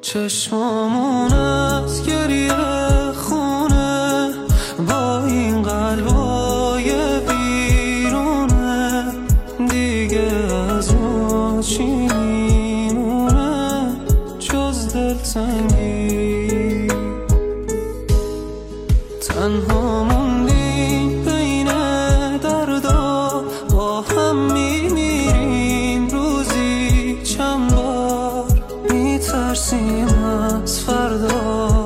چشمامون از گریه خونه با این قلبای بیرونه، دیگه از ما چی میمونه جز دلتنگی. تنها موندیم بین دردا، با هم میمیریم روزی چند بار، میترسیم از فردا